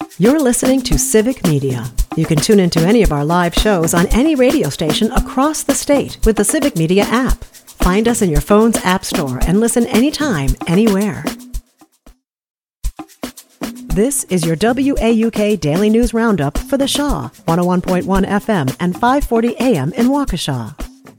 You're listening to Civic Media. You can tune into any of our live shows on any radio station across the state with the Civic Media app. Find us in your phone's app store and listen anytime, anywhere. This is your WAUK Daily News Roundup for the Shaw, 101.1 FM and 540 AM in Waukesha.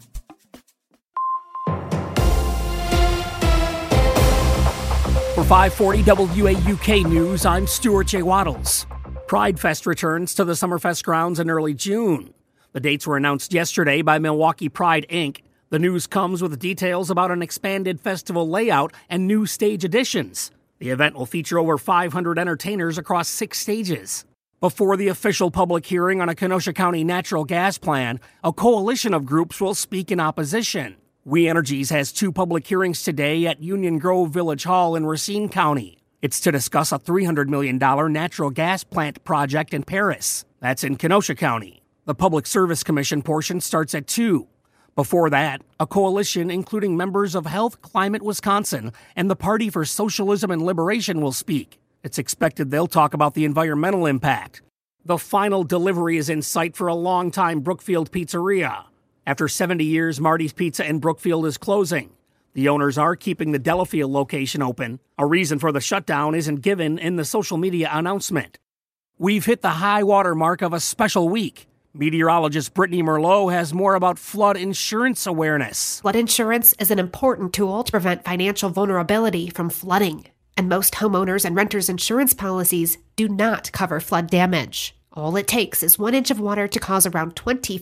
For 540 WAUK News, I'm Stuart J. Waddles. Pride Fest returns to the Summerfest grounds in early June. The dates were announced yesterday by Milwaukee Pride, Inc. The news comes with details about an expanded festival layout and new stage additions. The event will feature over 500 entertainers across 6 stages. Before the official public hearing on a Kenosha County natural gas plan, a coalition of groups will speak in opposition. We Energies has 2 public hearings today at Union Grove Village Hall in Racine County. It's to discuss a $300 million natural gas plant project in Paris. That's in Kenosha County. The Public Service Commission portion starts at 2. Before that, a coalition including members of Health Climate Wisconsin and the Party for Socialism and Liberation will speak. It's expected they'll talk about the environmental impact. The final delivery is in sight for a longtime Brookfield pizzeria. After 70 years, Marty's Pizza in Brookfield is closing. The owners are keeping the Delafield location open. A reason for the shutdown isn't given in the social media announcement. We've hit the high water mark of a special week. Meteorologist Brittany Merlot has more about flood insurance awareness. Flood insurance is an important tool to prevent financial vulnerability from flooding. And most homeowners and renters insurance policies do not cover flood damage. All it takes is 1 inch of water to cause around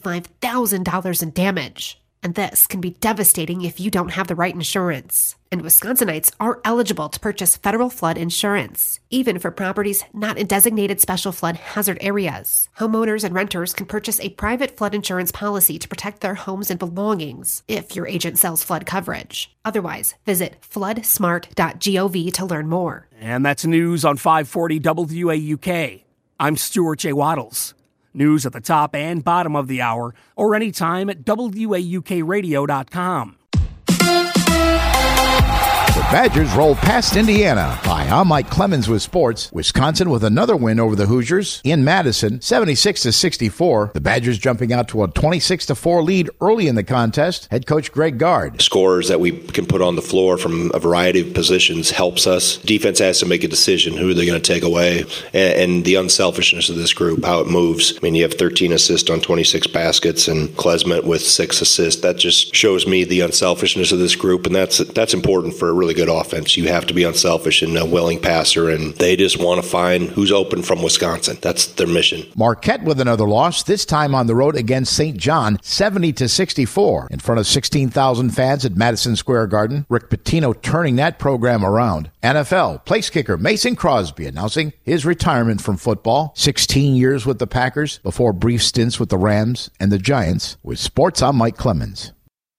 $25,000 in damage. And this can be devastating if you don't have the right insurance. And Wisconsinites are eligible to purchase federal flood insurance, even for properties not in designated special flood hazard areas. Homeowners and renters can purchase a private flood insurance policy to protect their homes and belongings if your agent sells flood coverage. Otherwise, visit floodsmart.gov to learn more. And that's news on 540 WAUK. I'm Stuart J. Waddles. News at the top and bottom of the hour, or anytime at WAUKradio.com. The Badgers roll past Indiana. Hi, I'm Mike Clemens with sports. Wisconsin with another win over the Hoosiers in Madison, 76-64. The Badgers jumping out to a 26-4 lead early in the contest. Head coach Greg Gard. Scores that we can put on the floor from a variety of positions helps us. Defense has to make a decision who they're going to take away, and the unselfishness of this group, how it moves. I mean, you have 13 assists on 26 baskets, and Klesmet with 6 assists. That just shows me the unselfishness of this group, and that's important for a really good offense. You have to be unselfish and a willing passer, and they just want to find who's open from Wisconsin. That's their mission. Marquette with another loss, this time on the road against St. John, 70-64. In front of 16,000 fans at Madison Square Garden. Rick Pitino turning that program around. NFL place kicker Mason Crosby announcing his retirement from football. 16 years with the Packers before brief stints with the Rams and the Giants. With sports, I'm Mike Clemens.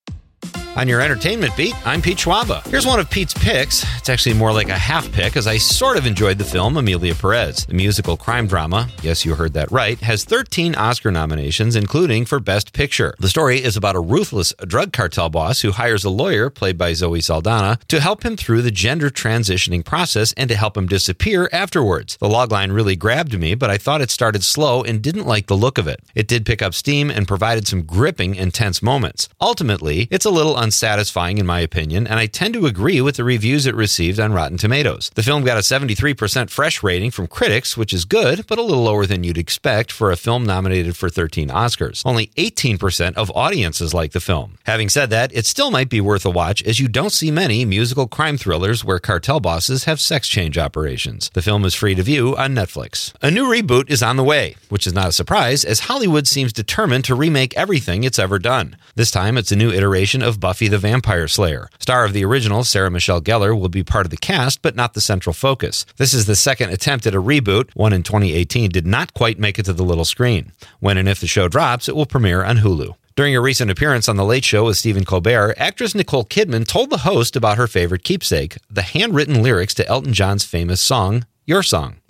On your entertainment beat, I'm Pete Schwaba. Here's one of Pete's picks. It's actually more like a half pick, as I sort of enjoyed the film Amelia Perez. The musical crime drama, yes, you heard that right, has 13 Oscar nominations, including for Best Picture. The story is about a ruthless drug cartel boss who hires a lawyer, played by Zoe Saldana, to help him through the gender transitioning process and to help him disappear afterwards. The logline really grabbed me, but I thought it started slow and didn't like the look of it. It did pick up steam and provided some gripping, intense moments. Ultimately, it's a little unsatisfying in my opinion, and I tend to agree with the reviews it received on Rotten Tomatoes. The film got a 73% fresh rating from critics, which is good, but a little lower than you'd expect for a film nominated for 13 Oscars. Only 18% of audiences like the film. Having said that, it still might be worth a watch, as you don't see many musical crime thrillers where cartel bosses have sex change operations. The film is free to view on Netflix. A new reboot is on the way, which is not a surprise, as Hollywood seems determined to remake everything it's ever done. This time, it's a new iteration of Buffy the Vampire Slayer. Star of the original, Sarah Michelle Gellar, will be part of the cast, but not the central focus. This is the second attempt at a reboot. One in 2018 did not quite make it to the little screen. When and if the show drops, it will premiere on Hulu. During a recent appearance on The Late Show with Stephen Colbert, actress Nicole Kidman told the host about her favorite keepsake, the handwritten lyrics to Elton John's famous song, Your Song.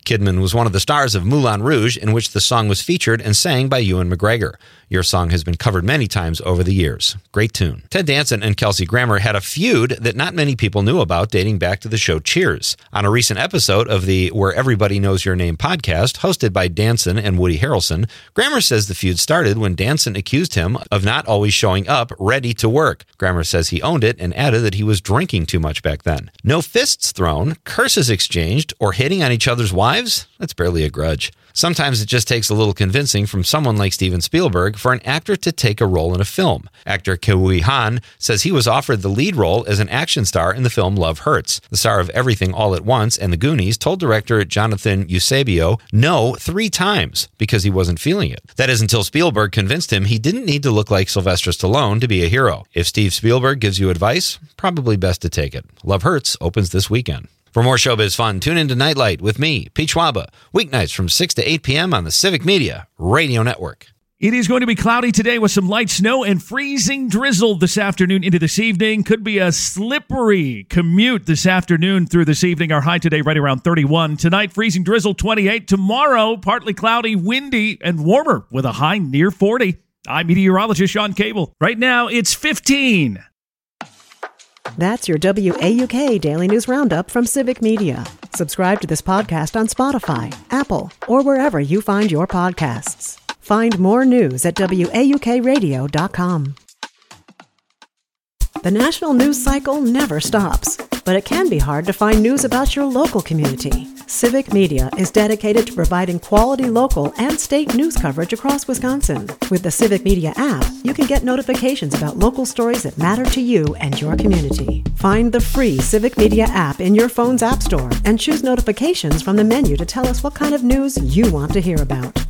Kidman was one of the stars of Moulin Rouge, in which the song was featured and sang by Ewan McGregor. Your Song has been covered many times over the years. Great tune. Ted Danson and Kelsey Grammer had a feud that not many people knew about dating back to the show Cheers. On a recent episode of the Where Everybody Knows Your Name podcast, hosted by Danson and Woody Harrelson, Grammer says the feud started when Danson accused him of not always showing up ready to work. Grammer says he owned it and added that he was drinking too much back then. No fists thrown, curses exchanged, or hitting on each other's wives? That's barely a grudge. Sometimes it just takes a little convincing from someone like Steven Spielberg for an actor to take a role in a film. Actor Ke-Huy Han says he was offered the lead role as an action star in the film Love Hurts. The star of Everything All at Once and The Goonies told director Jonathan Eusebio no 3 times because he wasn't feeling it. That is until Spielberg convinced him he didn't need to look like Sylvester Stallone to be a hero. If Steve Spielberg gives you advice, probably best to take it. Love Hurts opens this weekend. For more showbiz fun, tune into Nightlight with me, Pete Schwaba, weeknights from 6 to 8 p.m. on the Civic Media Radio Network. It is going to be cloudy today with some light snow and freezing drizzle this afternoon into this evening. Could be a slippery commute this afternoon through this evening. Our high today right around 31. Tonight, freezing drizzle 28. Tomorrow, partly cloudy, windy, and warmer with a high near 40. I'm meteorologist Sean Cable. Right now, it's 15. That's your WAUK Daily News Roundup from Civic Media. Subscribe to this podcast on Spotify, Apple, or wherever you find your podcasts. Find more news at WAUKradio.com. The national news cycle never stops, but it can be hard to find news about your local community. Civic Media is dedicated to providing quality local and state news coverage across Wisconsin. With the Civic Media app, you can get notifications about local stories that matter to you and your community. Find the free Civic Media app in your phone's app store and choose notifications from the menu to tell us what kind of news you want to hear about.